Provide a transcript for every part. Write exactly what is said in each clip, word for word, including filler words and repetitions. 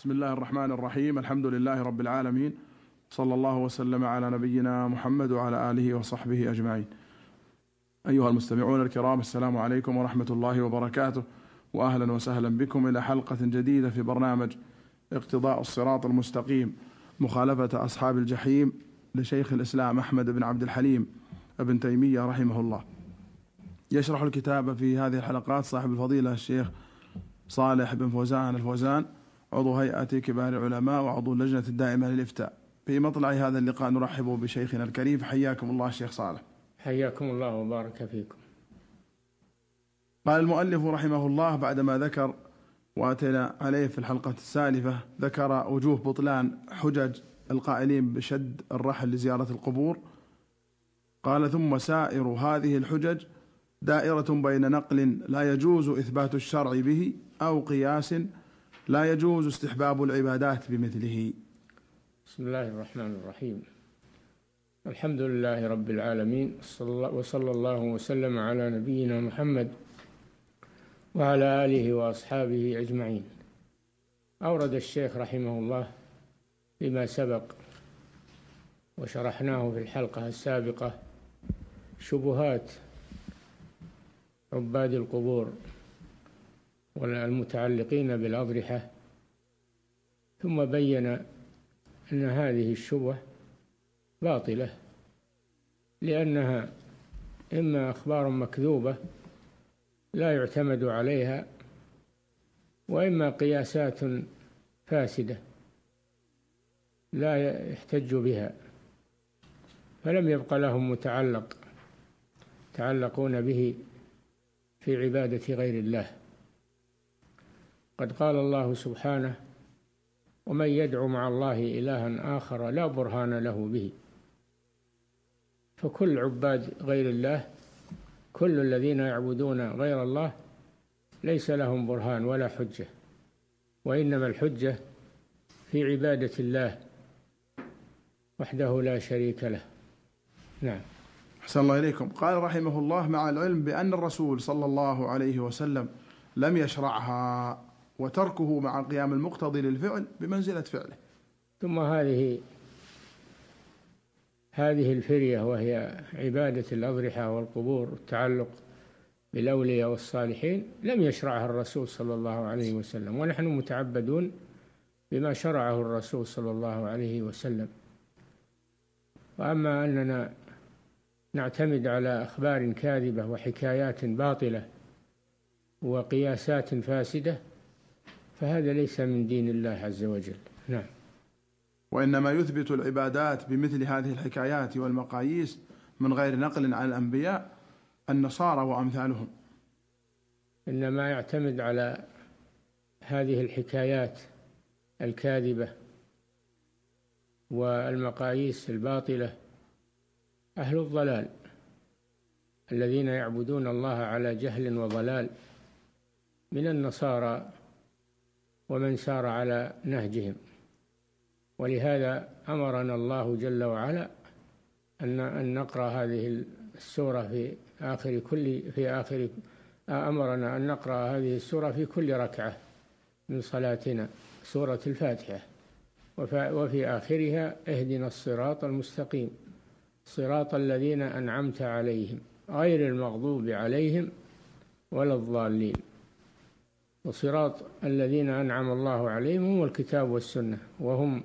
بسم الله الرحمن الرحيم. الحمد لله رب العالمين، صلى الله وسلم على نبينا محمد وعلى آله وصحبه أجمعين. أيها المستمعون الكرام، السلام عليكم ورحمة الله وبركاته، وأهلا وسهلا بكم إلى حلقة جديدة في برنامج اقتضاء الصراط المستقيم، مخالفة أصحاب الجحيم، لشيخ الإسلام أحمد بن عبد الحليم ابن تيمية رحمه الله. يشرح الكتاب في هذه الحلقات صاحب الفضيلة الشيخ صالح بن فوزان الفوزان، عضو هيئة كبار العلماء وعضو اللجنة الدائمة للإفتاء. في مطلع هذا اللقاء نرحب بشيخنا الكريم، حياكم الله الشيخ صالح. حياكم الله وبارك فيكم. قال المؤلف رحمه الله بعدما ذكر وأتينا عليه في الحلقة السالفة، ذكر وجوه بطلان حجج القائلين بشد الرحل لزيارة القبور. قال: ثم سائر هذه الحجج دائرة بين نقل لا يجوز إثبات الشرع به أو قياس لا يجوز استحباب العبادات بمثله. بسم الله الرحمن الرحيم. الحمد لله رب العالمين، وصلى الله وسلم على نبينا محمد وعلى آله وأصحابه أجمعين. أورد الشيخ رحمه الله بما سبق وشرحناه في الحلقة السابقة شبهات عباد القبور والمتعلقين بالأضرحة، ثم بين أن هذه الشبهة باطلة، لأنها إما أخبار مكذوبة لا يعتمد عليها، وإما قياسات فاسدة لا يحتج بها، فلم يبق لهم متعلق يتعلقون به في عبادة غير الله. قد قال الله سبحانه: ومن يدعو مع الله إلها آخر لا برهان له به. فكل عباد غير الله، كل الذين يعبدون غير الله ليس لهم برهان ولا حجة، وإنما الحجة في عبادة الله وحده لا شريك له. نعم. أحسن الله إليكم. قال رحمه الله: مع العلم بأن الرسول صلى الله عليه وسلم لم يشرعها، وتركه مع قيام المقتضي للفعل بمنزلة فعله. ثم هذه هذه الفرية وهي عبادة الأضرحة والقبور والتعلق بالأولياء والصالحين لم يشرعها الرسول صلى الله عليه وسلم، ونحن متعبدون بما شرعه الرسول صلى الله عليه وسلم. وأما أننا نعتمد على أخبار كاذبة وحكايات باطلة وقياسات فاسدة فهذا ليس من دين الله عز وجل. نعم. وإنما يثبت العبادات بمثل هذه الحكايات والمقاييس من غير نقل عن الأنبياء النصارى وأمثالهم. إنما يعتمد على هذه الحكايات الكاذبة والمقاييس الباطلة أهل الضلال الذين يعبدون الله على جهل وضلال من النصارى ومن سار على نهجهم. ولهذا أمرنا الله جل وعلا أن نقرأ هذه السورة في آخر كل في آخر أمرنا أن نقرأ هذه السورة في كل ركعة من صلاتنا، سورة الفاتحة، وفي آخرها: اهدنا الصراط المستقيم صراط الذين أنعمت عليهم غير المغضوب عليهم ولا الضالين. وصراط الذين أنعم الله عليهم هم الكتاب والسنة، وهم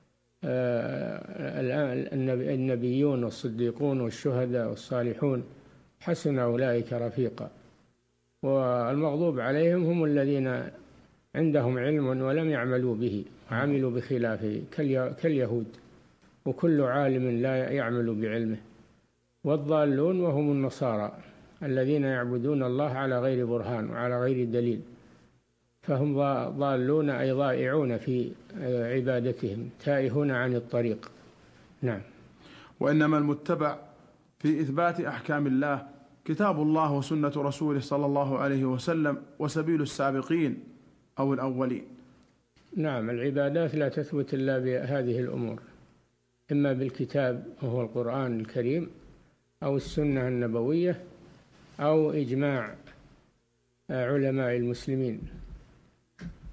النبيون والصديقون والشهداء والصالحون، حسن أولئك رفيقا. والمغضوب عليهم هم الذين عندهم علم ولم يعملوا به وعملوا بخلافه كاليهود، وكل عالم لا يعمل بعلمه. والضالون وهم النصارى الذين يعبدون الله على غير برهان وعلى غير دليل، فهم ضالون أي ضائعون في عبادتهم، تائهون عن الطريق. نعم. وإنما المتبع في إثبات أحكام الله كتاب الله وسنة رسوله صلى الله عليه وسلم، وسبيل السابقين أو الأولين. نعم. العبادات لا تثبت إلا بهذه الأمور، إما بالكتاب وهو القرآن الكريم، أو السنة النبوية، أو إجماع علماء المسلمين.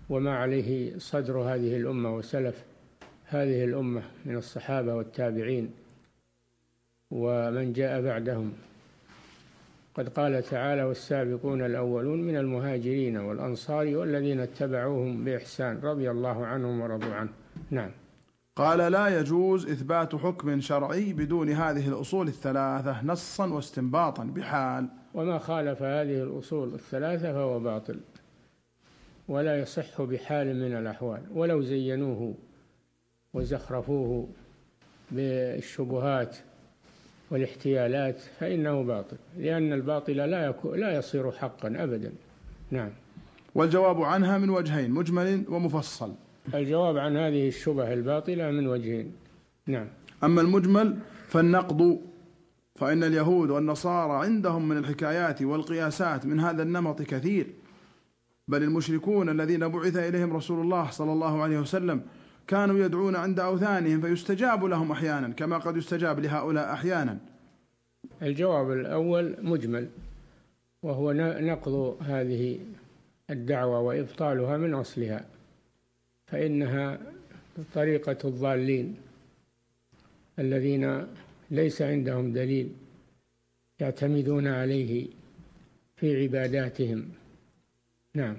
وما عليه صدر هذه الأمة وسلف هذه الأمة من الصحابة والتابعين ومن جاء بعدهم. قد قال تعالى: والسابقون الأولون من المهاجرين والأنصار والذين اتبعوهم بإحسان رضي الله عنهم ورضوا عنه. نعم. قال: لا يجوز إثبات حكم شرعي بدون هذه الأصول الثلاثة نصا واستنباطا بحال. وما خالف هذه الأصول الثلاثة فهو باطل ولا يصح بحال من الأحوال، ولو زينوه وزخرفوه بالشبهات والاحتيالات فإنه باطل، لأن الباطل لا لا يصير حقا أبدا. نعم. والجواب عنها من وجهين: مجمل ومفصل. الجواب عن هذه الشبه الباطلة من وجهين. نعم. أما المجمل فالنقض، فإن اليهود والنصارى عندهم من الحكايات والقياسات من هذا النمط كثير، بل المشركون الذين بعث إليهم رسول الله صلى الله عليه وسلم كانوا يدعون عند أوثانهم فيستجاب لهم أحيانا كما قد يستجاب لهؤلاء أحيانا. الجواب الأول مجمل، وهو نقض هذه الدعوة وإبطالها من أصلها، فإنها طريقة الضالين الذين ليس عندهم دليل يعتمدون عليه في عباداتهم. نعم.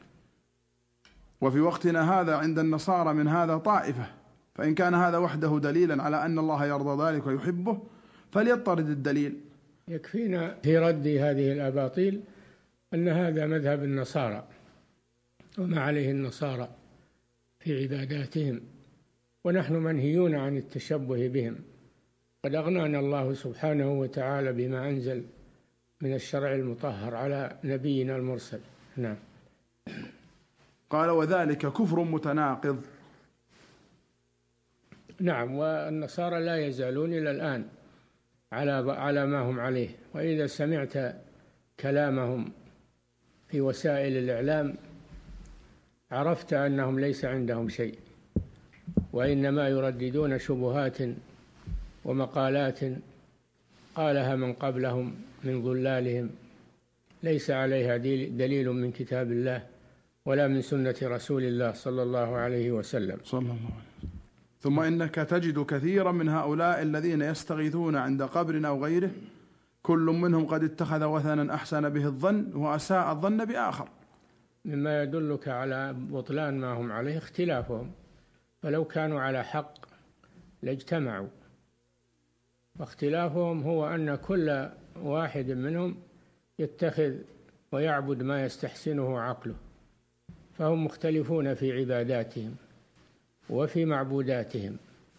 وفي وقتنا هذا عند النصارى من هذا طائفة، فإن كان هذا وحده دليلا على أن الله يرضى ذلك ويحبه فليطرد الدليل. يكفينا في رد هذه الأباطيل أن هذا مذهب النصارى وما عليه النصارى في عباداتهم، ونحن منهيون عن التشبه بهم. قد أغنانا الله سبحانه وتعالى بما أنزل من الشرع المطهر على نبينا المرسل. نعم. قال: وذلك كفر متناقض. نعم. والنصارى لا يزالون إلى الآن على على ما هم عليه، وإذا سمعت كلامهم في وسائل الإعلام عرفت أنهم ليس عندهم شيء، وإنما يرددون شبهات ومقالات قالها من قبلهم من ضلالهم ليس عليها دليل من كتاب الله ولا من سنة رسول الله صلى الله عليه وسلم. صلى الله عليه وسلم. ثم إنك تجد كثيرا من هؤلاء الذين يستغيثون عند قبر أو غيره كل منهم قد اتخذ وثنا أحسن به الظن وأساء الظن بآخر. مما يدلك على بطلان ما هم عليه اختلافهم، فلو كانوا على حق لاجتمعوا، واختلافهم هو أن كل واحد منهم يتخذ ويعبد ما يستحسنه عقله، فهم مختلفون في عباداتهم وفي معبوداتهم،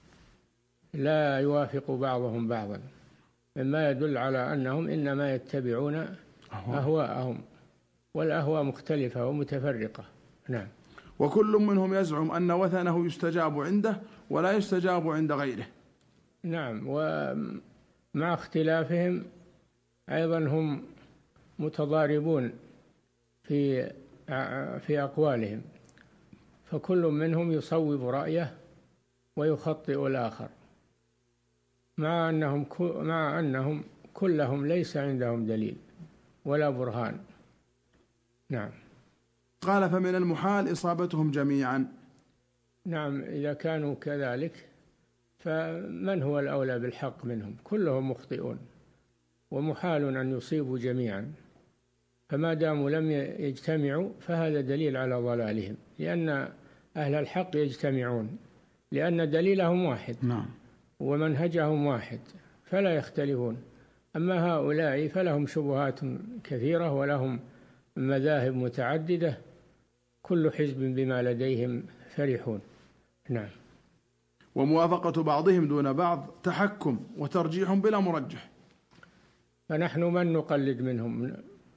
لا يوافق بعضهم بعضا، مما يدل على أنهم إنما يتبعون أهواءهم، والأهواء مختلفة ومتفرقة. نعم. وكل منهم يزعم أن وثنه يستجاب عنده ولا يستجاب عند غيره. نعم. ومع اختلافهم أيضا هم متضاربون في في أقوالهم، فكل منهم يصوب رأيه ويخطئ الآخر، مع أنهم مع أنهم كلهم ليس عندهم دليل ولا برهان. نعم. قال: فمن المحال إصابتهم جميعا. نعم. إذا كانوا كذلك فمن هو الأولى بالحق منهم؟ كلهم مخطئون، ومحال أن يصيبوا جميعا، فما داموا لم يجتمعوا فهذا دليل على ضلالهم، لأن أهل الحق يجتمعون، لأن دليلهم واحد. نعم. ومنهجهم واحد فلا يختلفون. أما هؤلاء فلهم شبهات كثيرة ولهم مذاهب متعددة، كل حزب بما لديهم فرحون. نعم. وموافقة بعضهم دون بعض تحكم وترجيح بلا مرجح، فنحن من نقلد منهم؟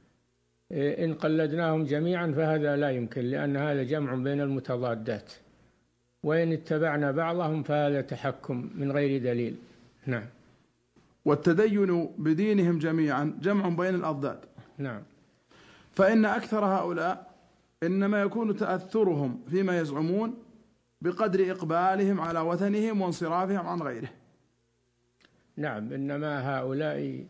إن قلدناهم جميعا فهذا لا يمكن، لأن هذا جمع بين المتضادات، وإن اتبعنا بعضهم فهذا تحكم من غير دليل. نعم. والتدين بدينهم جميعا جمع بين الأضداد. نعم. فإن أكثر هؤلاء إنما يكون تأثرهم فيما يزعمون بقدر إقبالهم على وثنهم وانصرافهم عن غيره. نعم. إنما هؤلاء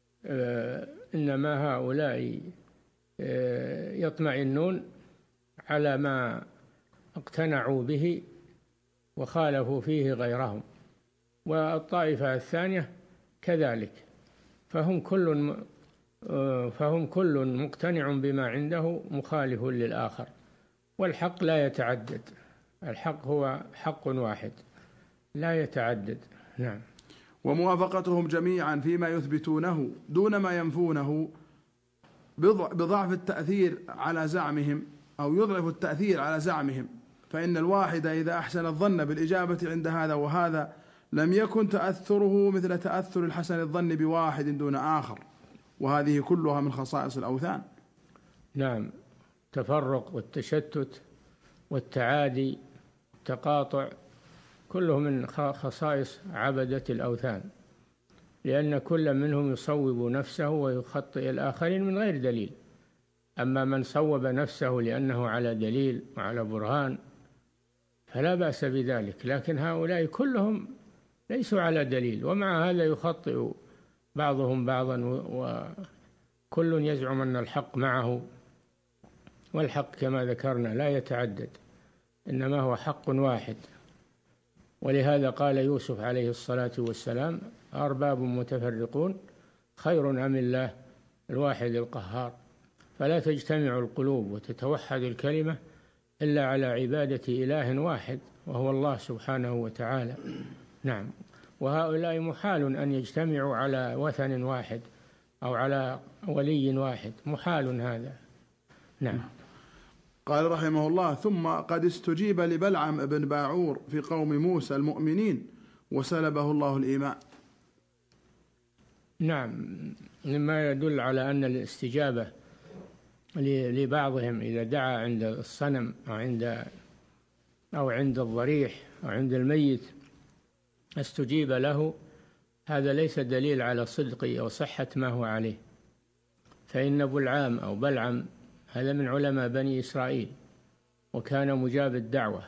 إنما هؤلاء يطمئنون على ما اقتنعوا به وخالفوا فيه غيرهم، والطائفة الثانية كذلك، فهم كل فهم كل مقتنع بما عنده مخالف للآخر، والحق لا يتعدد، الحق هو حق واحد لا يتعدد. نعم. وموافقتهم جميعا فيما يثبتونه دون ما ينفونه بضعف التأثير على زعمهم، أو يضعف التأثير على زعمهم، فإن الواحد إذا أحسن الظن بالإجابة عند هذا وهذا لم يكن تأثره مثل تأثر الحسن الظن بواحد دون آخر، وهذه كلها من خصائص الأوثان. نعم، التفرق والتشتت والتعادي والتقاطع كله من خصائص عبدة الأوثان، لأن كل منهم يصوب نفسه ويخطئ الآخرين من غير دليل. أما من صوب نفسه لأنه على دليل وعلى برهان فلا بأس بذلك، لكن هؤلاء كلهم ليسوا على دليل، ومع هذا يخطئ بعضهم بعضا، وكل يزعم أن الحق معه، والحق كما ذكرنا لا يتعدد، إنما هو حق واحد. ولهذا قال يوسف عليه الصلاة والسلام: أرباب متفرقون خير أم الله الواحد القهار، فلا تجتمع القلوب وتتوحد الكلمة إلا على عبادة إله واحد وهو الله سبحانه وتعالى. نعم. وهؤلاء محال أن يجتمعوا على وثن واحد أو على ولي واحد، محال هذا. نعم. قال رحمه الله: ثم قد استجيب لبلعم بن باعور في قوم موسى المؤمنين وسلبه الله الإيمان. نعم، مما يدل على أن الاستجابة لبعضهم إذا دعا عند الصنم أو عند أو عند الضريح أو عند الميت استجيب له، هذا ليس دليل على صدق أو صحة ما هو عليه، فإن بلعام أو بلعم هذا من علماء بني إسرائيل، وكان مجاب الدعوة،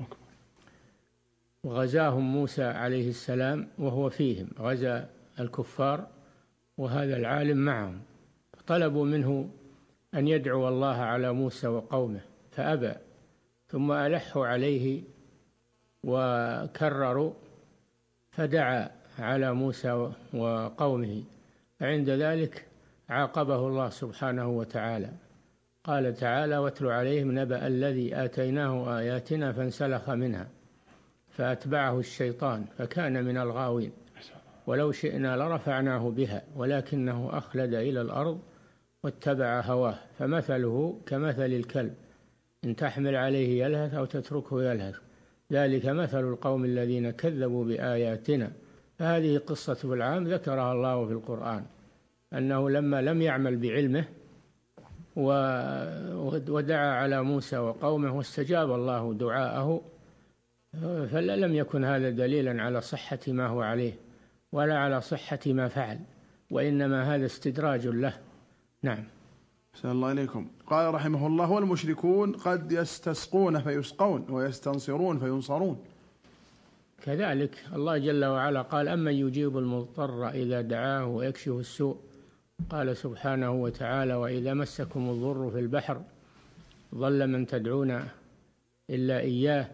وغزاهم موسى عليه السلام وهو فيهم، غزا الكفار وهذا العالم معهم، طلبوا منه أن يدعو الله على موسى وقومه فأبى، ثم ألحوا عليه وكرروا فدعا على موسى وقومه، فعند ذلك عاقبه الله سبحانه وتعالى. قال تعالى: واتل عليهم نبأ الذي آتيناه آياتنا فانسلخ منها فأتبعه الشيطان فكان من الغاوين ولو شئنا لرفعناه بها ولكنه أخلد إلى الأرض واتبع هواه فمثله كمثل الكلب إن تحمل عليه يلهث أو تتركه يلهث ذلك مثل القوم الذين كذبوا بآياتنا. فهذه قصة بلعام ذكرها الله في القرآن، أنه لما لم يعمل بعلمه ودعا على موسى وقومه واستجاب الله دعاءه، فلم يكن هذا دليلا على صحة ما هو عليه ولا على صحة ما فعل، وإنما هذا استدراج له. نعم. أحسن الله إليكم. قال رحمه الله: والمشركون قد يستسقون فيسقون ويستنصرون فينصرون. كذلك الله جل وعلا قال: أمن يجيب المضطر إذا دعاه ويكشف السوء. قال سبحانه وتعالى: وإذا مسكم الضر في البحر ضل من تدعون إلا إياه.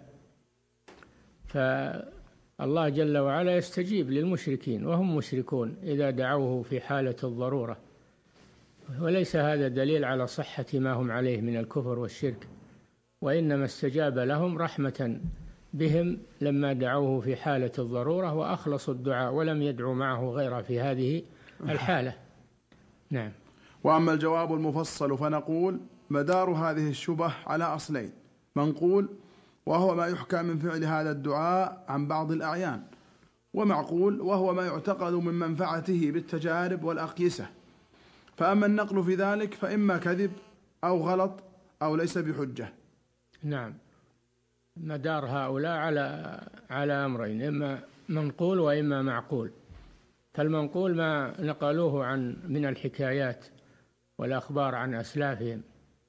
فالله جل وعلا يستجيب للمشركين وهم مشركون إذا دعوه في حالة الضرورة، وليس هذا دليل على صحة ما هم عليه من الكفر والشرك، وإنما استجاب لهم رحمة بهم لما دعوه في حالة الضرورة وأخلصوا الدعاء ولم يدعوا معه غيره في هذه الحالة. نعم. وأما الجواب المفصل فنقول: مدار هذه الشبه على أصلين: منقول وهو ما يحكى من فعل هذا الدعاء عن بعض الأعيان، ومعقول وهو ما يعتقد من منفعته بالتجارب والأقيسة. فأما النقل في ذلك فإما كذب أو غلط أو ليس بحجة. نعم، مدار هؤلاء على على أمرين: إما منقول وإما معقول. فالمنقول ما نقلوه عن من الحكايات والأخبار عن أسلافهم،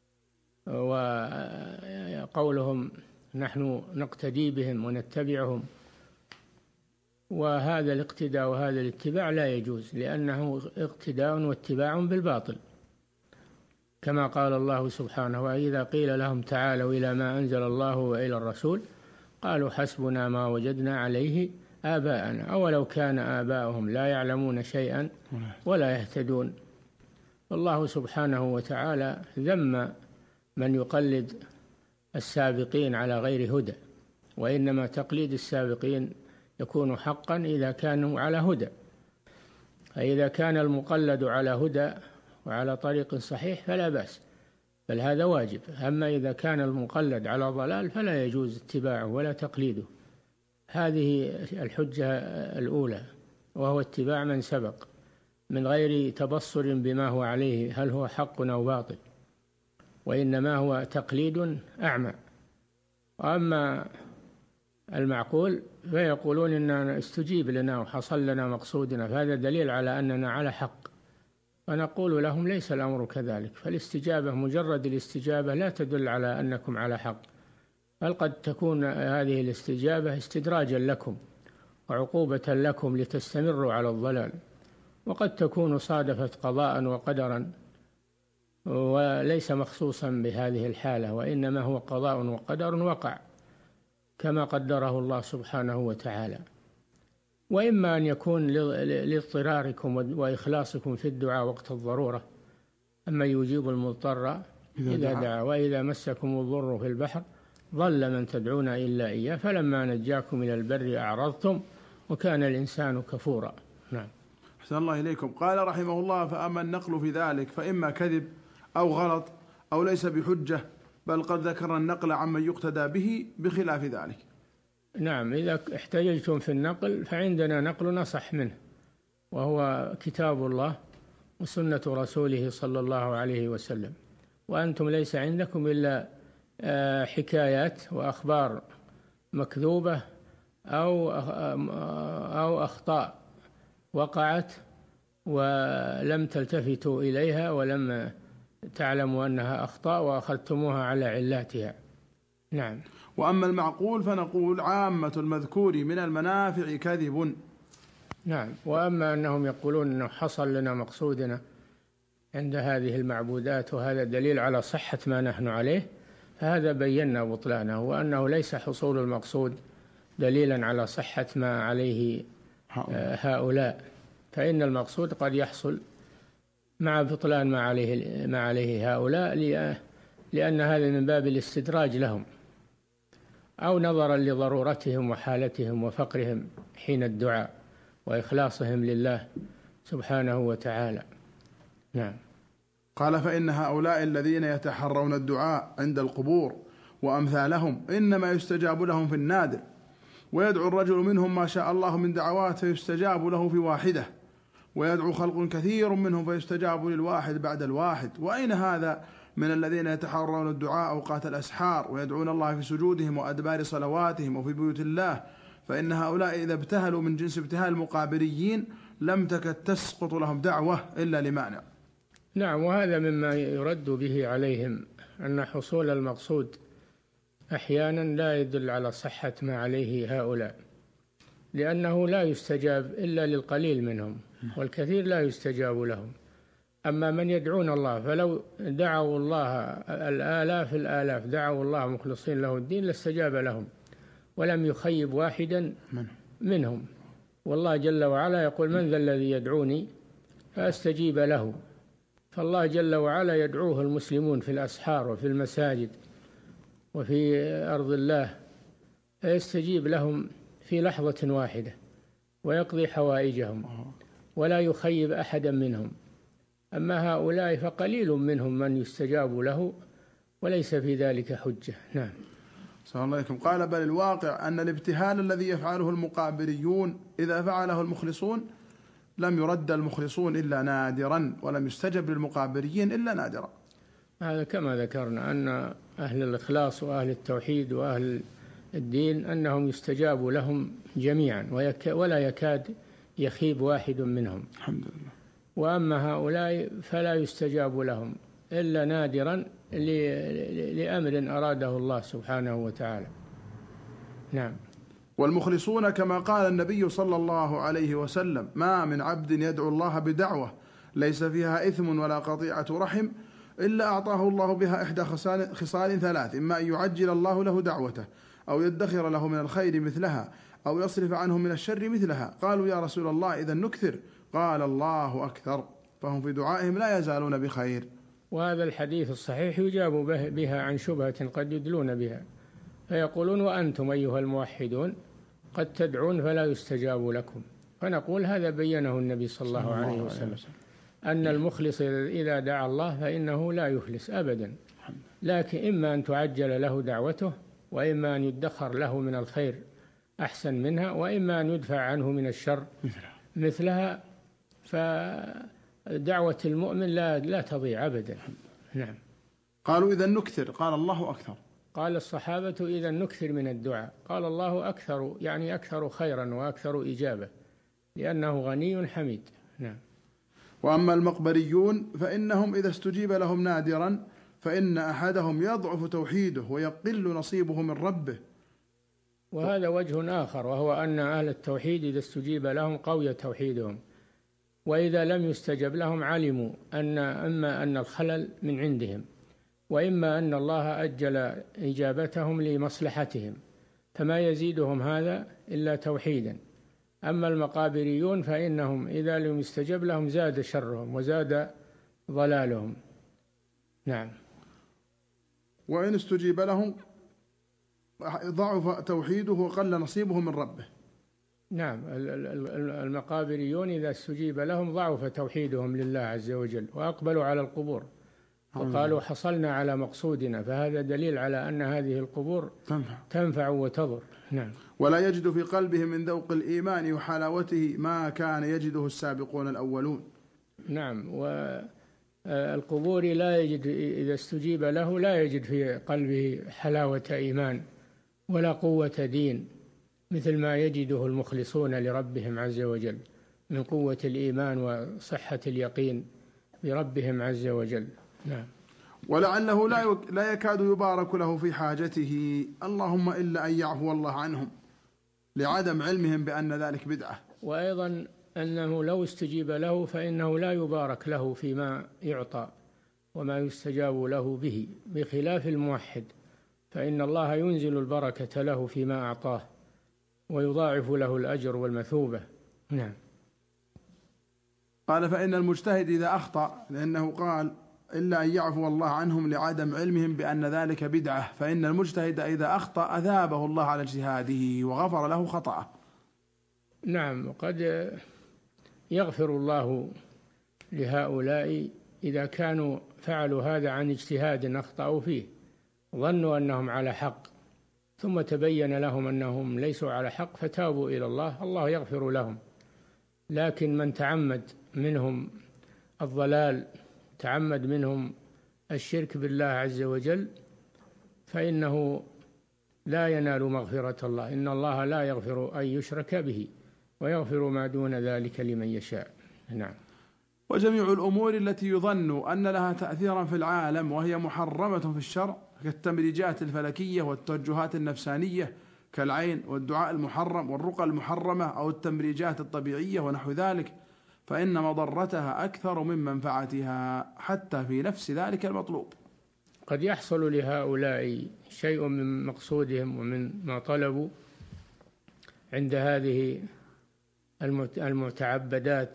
وقولهم نحن نقتدي بهم ونتبعهم، وهذا الاقتداء وهذا الاتباع لا يجوز، لأنه اقتداء واتباع بالباطل. كما قال الله سبحانه: وإذا قيل لهم تعالوا إلى ما أنزل الله وإلى الرسول قالوا حسبنا ما وجدنا عليه آباءنا أولو كان آباؤهم لا يعلمون شيئا ولا يهتدون. الله سبحانه وتعالى ذم من يقلد السابقين على غير هدى، وإنما تقليد السابقين يكون حقا إذا كانوا على هدى. فإذا كان المقلد على هدى وعلى طريق صحيح فلا بأس، بل هذا واجب. أما إذا كان المقلد على ضلال فلا يجوز اتباعه ولا تقليده. هذه الحجة الأولى، وهو اتباع من سبق من غير تبصر بما هو عليه هل هو حق أو باطل، وإنما هو تقليد أعمى. وأما المعقول فيقولون إننا استجيب لنا وحصل لنا مقصودنا، فهذا دليل على أننا على حق. فنقول لهم ليس الأمر كذلك، فالاستجابة مجرد الاستجابة لا تدل على أنكم على حق، بل قد تكون هذه الاستجابة استدراجا لكم وعقوبة لكم لتستمروا على الضلال، وقد تكون صادفت قضاء وقدرا وليس مخصوصا بهذه الحالة، وإنما هو قضاء وقدر وقع كما قدره الله سبحانه وتعالى. وإما أن يكون لاضطراركم وإخلاصكم في الدعاء وقت الضرورة، أما يجيب المضطر إذا دعا وإذا مسكم الضر في البحر ضل من تدعون إلا إياه فلما نجاكم إلى البر أعرضتم وكان الإنسان كفورا. نعم. أحسن الله إليكم. قال رحمه الله: فأما النقل في ذلك فإما كذب أو غلط أو ليس بحجة، بل قد ذكر النقل عمن يقتدى به بخلاف ذلك. نعم، إذا احتججتم في النقل فعندنا نقل أصح منه، وهو كتاب الله وسنة رسوله صلى الله عليه وسلم، وأنتم ليس عندكم إلا حكايات وأخبار مكذوبة أو أو أخطاء وقعت ولم تلتفتوا إليها ولم تعلموا أنها أخطاء وأخذتموها على علاتها. نعم. وأما المعقول فنقول عامة المذكور من المنافع كذب. نعم. وأما أنهم يقولون أنه حصل لنا مقصودنا عند هذه المعبودات وهذا دليل على صحة ما نحن عليه، فهذا بينا بطلانه، وأنه ليس حصول المقصود دليلا على صحة ما عليه هؤلاء، فإن المقصود قد يحصل مع بطلان ما عليه ما عليه هؤلاء، لأن هذا من باب الاستدراج لهم أو نظرا لضرورتهم وحالتهم وفقرهم حين الدعاء وإخلاصهم لله سبحانه وتعالى. نعم. قال: فإن هؤلاء الذين يتحرون الدعاء عند القبور وأمثالهم إنما يستجاب لهم في النادر، ويدعو الرجل منهم ما شاء الله من دعوات فيستجاب له في واحدة، ويدعو خلق كثير منهم فيستجاب للواحد بعد الواحد. وأين هذا من الذين يتحرون الدعاء أوقات الأسحار ويدعون الله في سجودهم وأدبار صلواتهم وفي بيوت الله؟ فإن هؤلاء إذا ابتهلوا من جنس ابتهال المقابريين لم تكد تسقط لهم دعوة إلا لمانع. نعم. وهذا مما يرد به عليهم، أن حصول المقصود أحيانا لا يدل على صحة ما عليه هؤلاء، لأنه لا يستجاب إلا للقليل منهم والكثير لا يستجاب لهم. أما من يدعون الله فلو دعوا الله الآلاف الآلاف دعوا الله مخلصين له الدين لاستجاب لهم ولم يخيب واحدا منهم. والله جل وعلا يقول: من ذا الذي يدعوني فأستجيب له. فالله جل وعلا يدعوه المسلمون في الأسحار وفي المساجد وفي أرض الله، فيستجيب لهم في لحظة واحدة ويقضي حوائجهم ولا يخيب أحدا منهم. أما هؤلاء فقليل منهم من يستجاب له وليس في ذلك حجة. نعم. صلى الله عليكم. قال: بل الواقع أن الابتهال الذي يفعله المقابريون إذا فعله المخلصون لم يرد المخلصون إلا نادرا، ولم يستجب للمقابريين إلا نادرا. هذا كما ذكرنا أن أهل الإخلاص وأهل التوحيد وأهل الدين أنهم يستجاب لهم جميعا ولا يكاد يخيب واحد منهم. الحمد لله. وأما هؤلاء فلا يستجاب لهم إلا نادرا لأمر أراده الله سبحانه وتعالى. نعم. والمخلصون كما قال النبي صلى الله عليه وسلم: ما من عبد يدعو الله بدعوة ليس فيها إثم ولا قطيعة رحم إلا أعطاه الله بها إحدى خصال, خصال ثلاث: إما أن يعجل الله له دعوته، أو يدخر له من الخير مثلها، أو يصرف عنه من الشر مثلها. قالوا يا رسول الله إذا نكثر؟ قال الله أكثر، فهم في دعائهم لا يزالون بخير. وهذا الحديث الصحيح يجاب بها عن شبهة قد يدلون بها، فيقولون وأنتم أيها الموحدون قد تدعون فلا يستجاب لكم. فنقول هذا بينه النبي صلى الله عليه وسلم، أن المخلص إذا دعا الله فإنه لا يفلس أبدا، لكن إما أن تعجل له دعوته، وإما أن يدخر له من الخير أحسن منها، وإما أن يدفع عنه من الشر مثلها. فدعوة المؤمن لا لا تضيع أبدا. نعم. قالوا إذا نكثر؟ قال الله أكثر. قال الصحابة إذا نكثر من الدعاء؟ قال الله أكثر، يعني أكثر خيرا وأكثر إجابة، لأنه غني حميد. نعم. وأما المقبريون فإنهم إذا استجيب لهم نادرا فإن أحدهم يضعف توحيده ويقل نصيبه من ربه. وهذا وجه آخر، وهو أن أهل التوحيد إذا استجيب لهم قوي توحيدهم، وإذا لم يستجب لهم علموا أن إما أن الخلل من عندهم، وإما أن الله أجل إجابتهم لمصلحتهم، فما يزيدهم هذا إلا توحيدا. أما المقابريون فإنهم إذا لم يستجب لهم زاد شرهم وزاد ضلالهم. نعم. وإن استجيب لهم ضعف توحيده وقل نصيبه من ربه. نعم. المقابريون إذا استجيب لهم ضعف توحيدهم لله عز وجل وأقبلوا على القبور وقالوا حصلنا على مقصودنا، فهذا دليل على أن هذه القبور تنفع, تنفع وتضر. نعم. ولا يجد في قلبه من ذوق الإيمان وحلاوته ما كان يجده السابقون الأولون. نعم. والقبور لا يجد إذا استجيب له لا يجد في قلبه حلاوة إيمان ولا قوة دين مثل ما يجده المخلصون لربهم عز وجل من قوة الإيمان وصحة اليقين بربهم عز وجل. نعم. ولعله لا لا يكاد يبارك له في حاجته، اللهم إلا أن يعفو الله عنهم لعدم علمهم بأن ذلك بدعة. وأيضا أنه لو استجيب له فإنه لا يبارك له فيما يعطى وما يستجاب له به، بخلاف الموحد فإن الله ينزل البركة له فيما أعطاه ويضاعف له الأجر والمثوبة. نعم. قال فإن المجتهد إذا أخطأ، لأنه قال إلا أن يعفو الله عنهم لعدم علمهم بأن ذلك بدعة، فإن المجتهد إذا أخطأ أثابه الله على اجتهاده وغفر له خطأه. نعم. وقد يغفر الله لهؤلاء إذا كانوا فعلوا هذا عن اجتهاد أخطأوا فيه، ظنوا أنهم على حق، ثم تبين لهم أنهم ليسوا على حق فتابوا إلى الله، الله يغفر لهم. لكن من تعمد منهم الضلال، تعمد منهم الشرك بالله عز وجل، فإنه لا ينال مغفرة الله. إن الله لا يغفر أن يشرك به ويغفر ما دون ذلك لمن يشاء. نعم. وجميع الأمور التي يظن أن لها تأثيرا في العالم وهي محرمة في الشرع كالتمريجات الفلكية والتوجهات النفسانية كالعين والدعاء المحرم والرقى المحرمة أو التمريجات الطبيعية ونحو ذلك، فإن مضرتها أكثر من منفعتها حتى في نفس ذلك المطلوب. قد يحصل لهؤلاء شيء من مقصودهم ومن ما طلبوا عند هذه المتعبدات،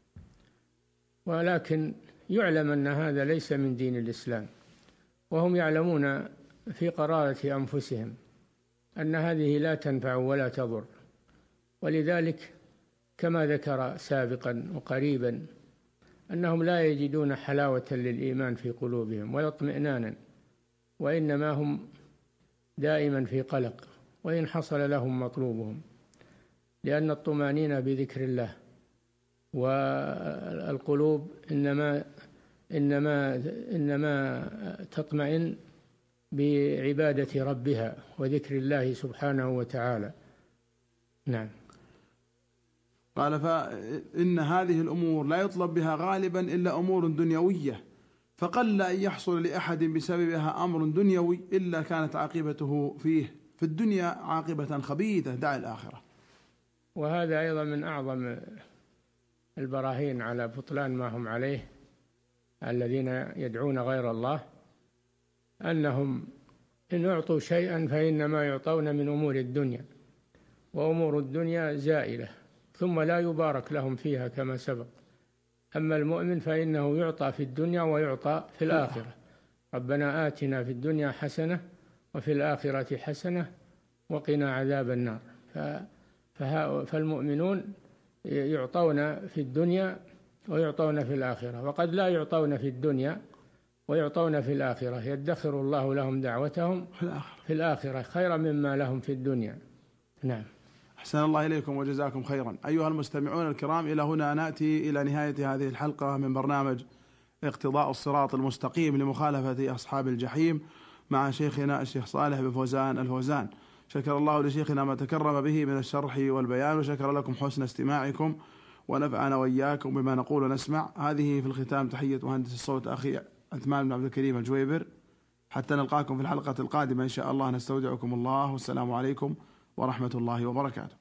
ولكن يعلم أن هذا ليس من دين الإسلام، وهم يعلمون في قرارة أنفسهم أن هذه لا تنفع ولا تضر. ولذلك كما ذكر سابقا وقريبا أنهم لا يجدون حلاوة للإيمان في قلوبهم ولا اطمئنانا، وإنما هم دائما في قلق وإن حصل لهم مطلوبهم، لأن الطمأنينة بذكر الله، والقلوب إنما إنما إنما تطمئن بعبادة ربها وذكر الله سبحانه وتعالى. نعم. قال فإن هذه الأمور لا يطلب بها غالبا إلا أمور دنيوية، فقل أن يحصل لأحد بسببها أمر دنيوي إلا كانت عاقبته فيه في الدنيا عاقبة خبيثة دع الآخرة. وهذا أيضا من أعظم البراهين على بطلان ما هم عليه، الذين يدعون غير الله أنهم إن أعطوا شيئا فإنما يعطون من أمور الدنيا، وأمور الدنيا زائلة ثم لا يبارك لهم فيها كما سبق. أما المؤمن فإنه يعطى في الدنيا ويعطى في الآخرة. ربنا آتنا في الدنيا حسنة وفي الآخرة حسنة وقنا عذاب النار. فالمؤمنون يعطون في الدنيا ويعطون في الآخرة، وقد لا يعطون في الدنيا ويعطون في الآخرة، يدخر الله لهم دعوتهم في الآخرة خيرا مما لهم في الدنيا. نعم. أحسن الله إليكم وجزاكم خيرا. أيها المستمعون الكرام، إلى هنا نأتي إلى نهاية هذه الحلقة من برنامج اقتضاء الصراط المستقيم لمخالفة أصحاب الجحيم مع شيخنا الشيخ صالح بن فوزان الفوزان. شكر الله لشيخنا ما تكرم به من الشرح والبيان، وشكر لكم حسن استماعكم، ونفعنا وإياكم بما نقول ونسمع. هذه في الختام تحية مهندس الصوت أخي عثمان بن عبد الكريم الجويبر. حتى نلقاكم في الحلقة القادمة إن شاء الله، نستودعكم الله، والسلام عليكم ورحمة الله وبركاته.